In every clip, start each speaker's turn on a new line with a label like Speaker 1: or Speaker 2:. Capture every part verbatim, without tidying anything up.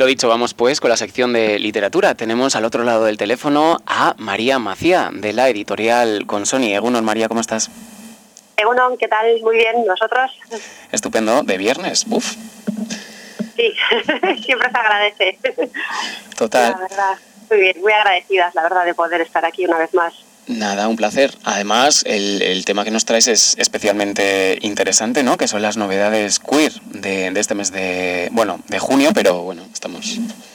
Speaker 1: dicho, vamos pues con la sección de literatura. Tenemos al otro lado del teléfono a María Macía, de la editorial Consoni. Egunon, María, ¿cómo estás?
Speaker 2: Egunon, ¿qué tal? Muy bien, ¿nosotros?
Speaker 1: Estupendo, de viernes, uf.
Speaker 2: Sí, siempre se agradece.
Speaker 1: Total.
Speaker 2: La verdad, muy bien, muy agradecidas, la verdad, de poder estar aquí una vez más.
Speaker 1: Nada, un placer. Además, el, el tema que nos traes es especialmente interesante, ¿no? Que son las novedades queer de, de este mes de, bueno, de junio, pero bueno, estamos,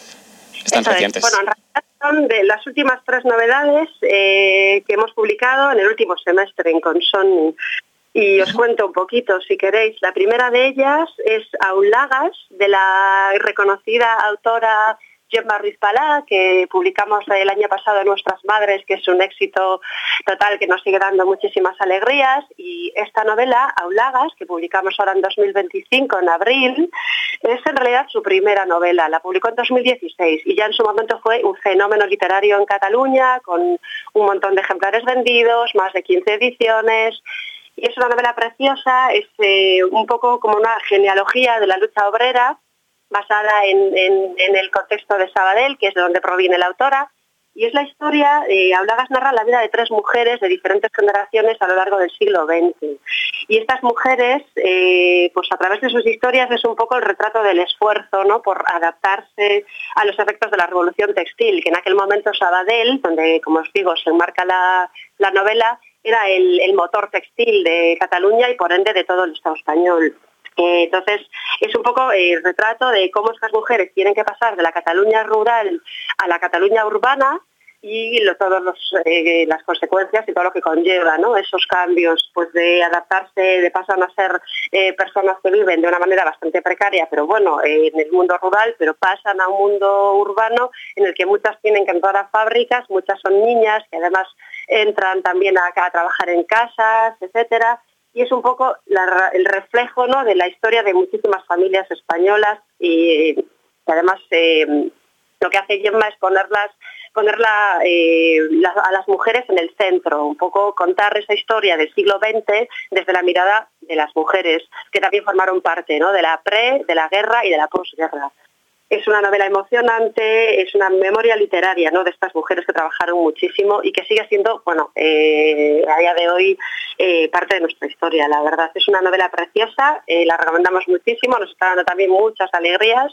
Speaker 1: están
Speaker 2: Eso
Speaker 1: recientes.
Speaker 2: Es. Bueno, en realidad son de las últimas tres novedades eh, que hemos publicado en el último semestre en Consoni. Y os cuento un poquito, si queréis. La primera de ellas es Aulagas, de la reconocida autora Gemma Ruiz Palá, que publicamos el año pasado en Nuestras Madres, que es un éxito total que nos sigue dando muchísimas alegrías. Y esta novela, Aulagas, que publicamos ahora en dos mil veinticinco, en abril, es en realidad su primera novela. La publicó en dos mil dieciséis y ya en su momento fue un fenómeno literario en Cataluña, con un montón de ejemplares vendidos, más de quince ediciones. Y es una novela preciosa, es eh, un poco como una genealogía de la lucha obrera, basada en, en, en el contexto de Sabadell, que es de donde proviene la autora, y es la historia, eh, Aulagas narra la vida de tres mujeres de diferentes generaciones a lo largo del siglo veinte. Y estas mujeres, eh, pues a través de sus historias, es un poco el retrato del esfuerzo, ¿no?, por adaptarse a los efectos de la revolución textil, que en aquel momento Sabadell, donde, como os digo, se enmarca la, la novela, era el, el motor textil de Cataluña y por ende de todo el Estado español. Eh, entonces es un poco el retrato de cómo estas mujeres tienen que pasar de la Cataluña rural a la Cataluña urbana y lo, todas eh, las consecuencias y todo lo que conlleva, ¿no?, esos cambios, pues de adaptarse, de pasar a ser eh, personas que viven de una manera bastante precaria, pero bueno, eh, en el mundo rural, pero pasan a un mundo urbano en el que muchas tienen que entrar a fábricas, muchas son niñas que además entran también a, a trabajar en casas, etcétera. Y es un poco la, el reflejo, ¿no?, de la historia de muchísimas familias españolas y, y además eh, lo que hace Gemma es ponerlas ponerla eh, la, a las mujeres en el centro, un poco contar esa historia del siglo veinte desde la mirada de las mujeres, que también formaron parte, ¿no?, de la pre, de la guerra y de la posguerra. Es una novela emocionante, es una memoria literaria, ¿no?, de estas mujeres que trabajaron muchísimo y que sigue siendo, bueno, eh, a día de hoy eh, parte de nuestra historia, la verdad. Es una novela preciosa, eh, la recomendamos muchísimo, nos está dando también muchas alegrías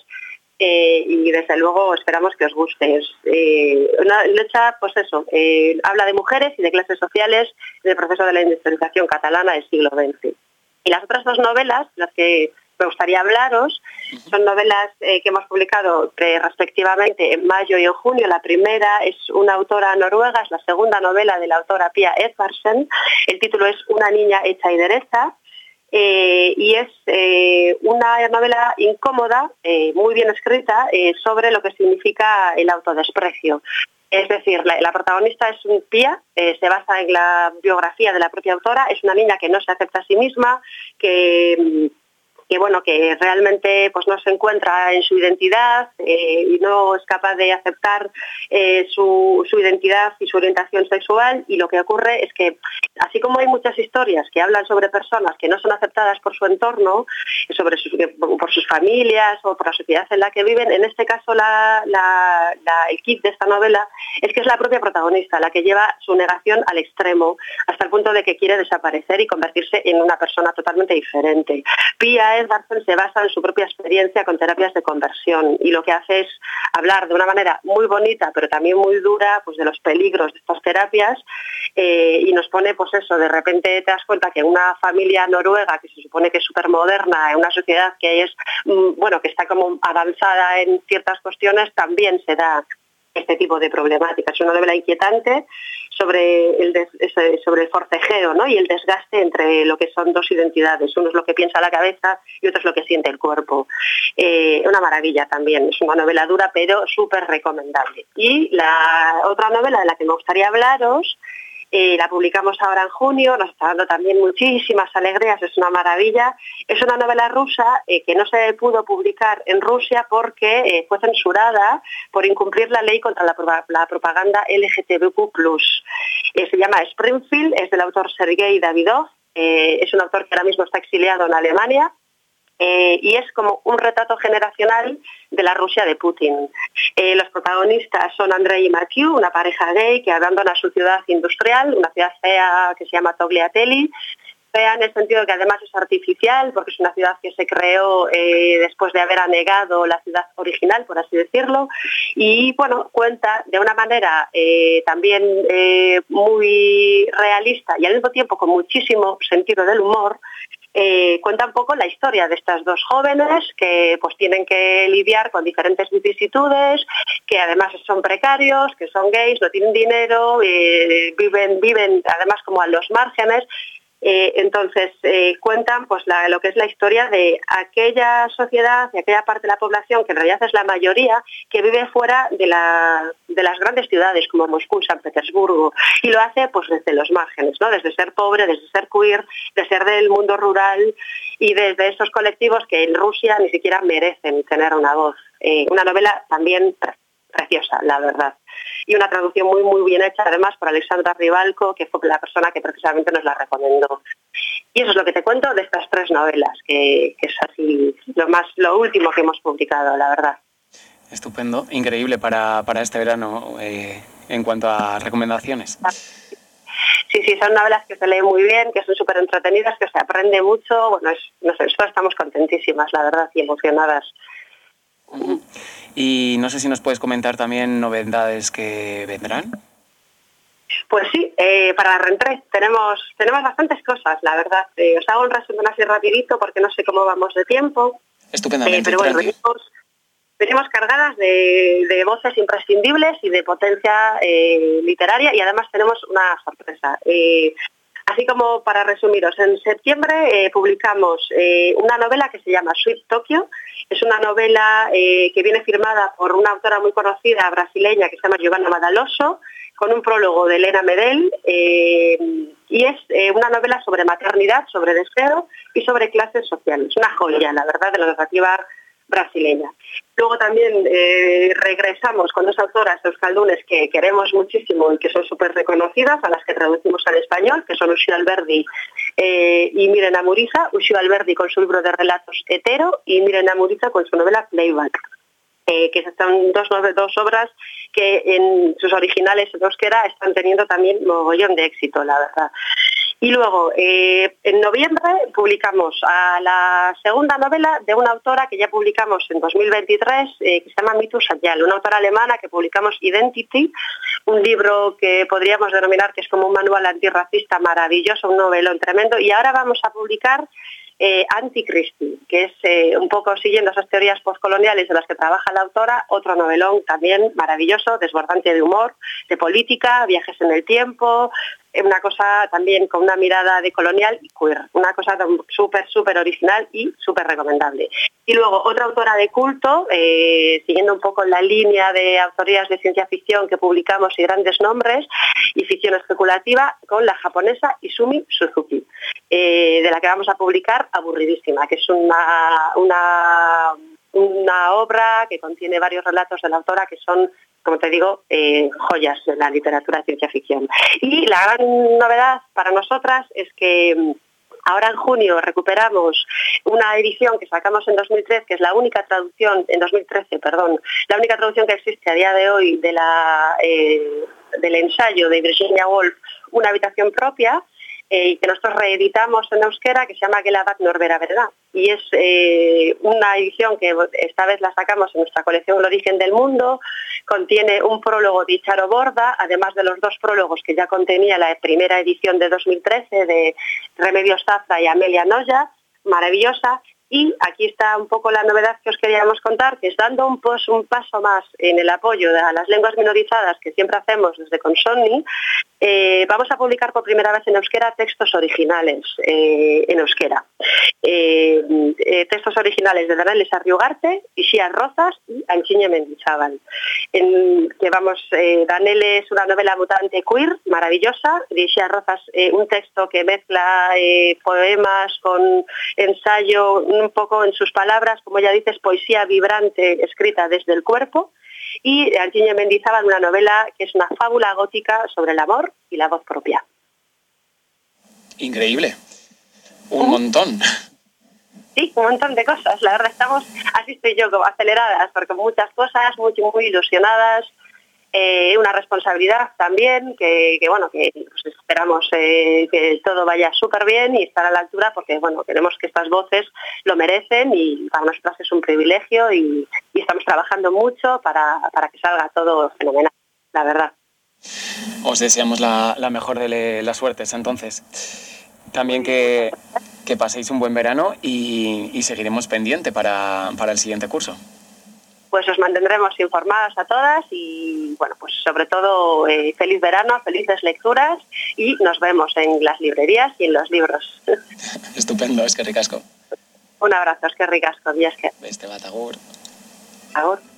Speaker 2: eh, y desde luego esperamos que os guste. Es eh, una lucha, pues eso, eh, habla de mujeres y de clases sociales del proceso de la industrialización catalana del siglo veinte. Y las otras dos novelas, las que me gustaría hablaros, son novelas eh, que hemos publicado eh, respectivamente en mayo y en junio. La primera es una autora noruega, es la segunda novela de la autora Pia Edvardsen. El título es Una niña hecha y derecha. Eh, y es eh, una novela incómoda, eh, muy bien escrita, eh, sobre lo que significa el autodesprecio. Es decir, la, la protagonista es un Pia, eh, se basa en la biografía de la propia autora, es una niña que no se acepta a sí misma, que... que bueno, que realmente pues no se encuentra en su identidad eh, y no es capaz de aceptar eh, su, su identidad y su orientación sexual, y lo que ocurre es que, así como hay muchas historias que hablan sobre personas que no son aceptadas por su entorno, sobre sus, por sus familias o por la sociedad en la que viven, en este caso la, la, la, el kit de esta novela es que es la propia protagonista la que lleva su negación al extremo, hasta el punto de que quiere desaparecer y convertirse en una persona totalmente diferente. Pia Edvardsen se basa en su propia experiencia con terapias de conversión y lo que hace es hablar de una manera muy bonita pero también muy dura pues de los peligros de estas terapias eh, y nos pone pues eso, de repente te das cuenta que una familia noruega que se supone que es súper moderna, en una sociedad que es bueno, que está como avanzada en ciertas cuestiones, también se da este tipo de problemáticas. Es una novela inquietante sobre el, des, sobre el forcejeo, ¿no?, y el desgaste entre lo que son dos identidades. Uno es lo que piensa la cabeza y otro es lo que siente el cuerpo. Eh, una maravilla también, es una novela dura pero súper recomendable. Y la otra novela de la que me gustaría hablaros, Eh, la publicamos ahora en junio, nos está dando también muchísimas alegrías, es una maravilla. Es una novela rusa eh, que no se pudo publicar en Rusia porque eh, fue censurada por incumplir la ley contra la, la propaganda L G T B Q plus. Eh, se llama Springfield, es del autor Sergei Davidov, eh, es un autor que ahora mismo está exiliado en Alemania. eh, y es como un retrato generacional de la Rusia de Putin. Eh, los protagonistas son Andrei y Mathieu, una pareja gay que abandona su ciudad industrial, una ciudad fea que se llama Togliateli, fea en el sentido que además es artificial, porque es una ciudad que se creó eh, después de haber anegado la ciudad original, por así decirlo, y bueno, cuenta de una manera eh, también eh, muy realista y al mismo tiempo con muchísimo sentido del humor. Eh, cuenta un poco la historia de estas dos jóvenes que pues tienen que lidiar con diferentes vicisitudes, que además son precarios, que son gays, no tienen dinero, eh, viven, viven además como a los márgenes. Eh, entonces eh, cuentan pues la, lo que es la historia de aquella sociedad, de aquella parte de la población que en realidad es la mayoría, que vive fuera de, la, de las grandes ciudades como Moscú, San Petersburgo, y lo hace pues desde los márgenes, ¿no? Desde ser pobre, desde ser queer, de ser del mundo rural y desde esos colectivos que en Rusia ni siquiera merecen tener una voz. Eh, una novela también preciosa, la verdad. Y una traducción muy muy bien hecha, además, por Alexandra Rivalco, que fue la persona que precisamente nos la recomendó. Y eso es lo que te cuento de estas tres novelas, que, que es así lo más lo último que hemos publicado, la verdad.
Speaker 1: Estupendo, increíble para, para este verano eh, en cuanto a recomendaciones.
Speaker 2: Sí, sí, son novelas que se leen muy bien, que son súper entretenidas, que se aprende mucho. Bueno, es, no sé, nosotros estamos contentísimas, la verdad, y emocionadas.
Speaker 1: Uh-huh. Y no sé si nos puedes comentar también novedades que vendrán.
Speaker 2: Pues sí, eh, para la rentrée tenemos tenemos bastantes cosas, la verdad. Eh, os hago un resumen así rapidito porque no sé cómo vamos de tiempo.
Speaker 1: Estupendamente.
Speaker 2: Eh, pero bueno, venimos, venimos cargadas de, de voces imprescindibles y de potencia eh, literaria, y además tenemos una sorpresa. Eh, Así como para resumiros, en septiembre eh, publicamos eh, una novela que se llama Sweet Tokyo. Es una novela eh, que viene firmada por una autora muy conocida brasileña que se llama Giovanna Madaloso, con un prólogo de Elena Medel, eh, y es eh, una novela sobre maternidad, sobre deseo y sobre clases sociales. Una joya, la verdad, de la narrativa brasileña. Luego también eh, regresamos con dos autoras euskaldunes que queremos muchísimo y que son súper reconocidas, a las que traducimos al español, que son Uxue Alberdi eh, y Miren Amuriza. Uxue Alberdi con su libro de relatos Hetero y Miren Amuriza con su novela Playback. Eh, que son dos, dos obras que en sus originales en euskera están teniendo también mogollón de éxito, la verdad. Y luego, eh, en noviembre, publicamos a la segunda novela de una autora que ya publicamos en dos mil veintitrés, eh, que se llama Mitu Satyal, una autora alemana que publicamos Identity, un libro que podríamos denominar que es como un manual antirracista maravilloso, un novelón tremendo, y ahora vamos a publicar Eh, Anticristi, que es eh, un poco siguiendo esas teorías postcoloniales de las que trabaja la autora, otro novelón también maravilloso, desbordante de humor, de política, viajes en el tiempo, eh, una cosa también con una mirada de colonial y queer, una cosa súper, súper original y súper recomendable. Y luego otra autora de culto, eh, siguiendo un poco la línea de autorías de ciencia ficción que publicamos y grandes nombres, y ficción especulativa, con la japonesa Izumi Suzuki, eh, de la que vamos a publicar Aburridísima, que es una, una, una obra que contiene varios relatos de la autora que son, como te digo, eh, joyas de la literatura de ciencia ficción. Y la gran novedad para nosotras es que ahora en junio recuperamos una edición que sacamos en dos mil trece, que es la única traducción, en dos mil trece, perdón, la única traducción que existe a día de hoy de la, eh, del ensayo de Virginia Woolf, Una habitación propia, eh, que nosotros reeditamos en euskera, que se llama Gela bat norbera verdad. Y es eh, una edición que esta vez la sacamos en nuestra colección El origen del mundo, contiene un prólogo de Icharo Borda, además de los dos prólogos que ya contenía la primera edición de dos mil trece de Remedios Zafra y Amelia Noya, maravillosa. Y aquí está un poco la novedad que os queríamos contar, que es dando un, pos, un paso más en el apoyo a las lenguas minorizadas que siempre hacemos desde Consonni, eh, vamos a publicar por primera vez en euskera textos originales eh, en euskera. Eh, eh, textos originales de Danelis Arriugarte, Ixía Rozas y Antxiñe Mendizábal. En, que vamos, eh, Danele es una novela mutante queer, maravillosa, de Ixía Rozas eh, un texto que mezcla eh, poemas con ensayo, un poco en sus palabras, como ya dices, poesía vibrante escrita desde el cuerpo, y Antxiñe Mendizábal, una novela que es una fábula gótica sobre el amor y la voz propia.
Speaker 1: Increíble. Un uh. montón.
Speaker 2: sí, un montón de cosas. La verdad, estamos, así estoy yo, como aceleradas, porque muchas cosas, muy, muy ilusionadas. Eh, una responsabilidad también, que, que bueno, que pues esperamos eh, que todo vaya súper bien y estar a la altura, porque bueno, queremos que estas voces lo merecen y para nosotras es un privilegio y, y estamos trabajando mucho para, para que salga todo fenomenal, la verdad.
Speaker 1: Os deseamos la, la mejor de las suertes, entonces. También que, que paséis un buen verano y, y seguiremos pendiente para, para el siguiente curso.
Speaker 2: Pues os mantendremos informadas a todas y, bueno, pues sobre todo eh, feliz verano, felices lecturas y nos vemos en las librerías y en los libros.
Speaker 1: Estupendo, es que ricasco.
Speaker 2: Un abrazo, es que ricasco, y es que...
Speaker 1: Beste bat, agur.
Speaker 2: Agur.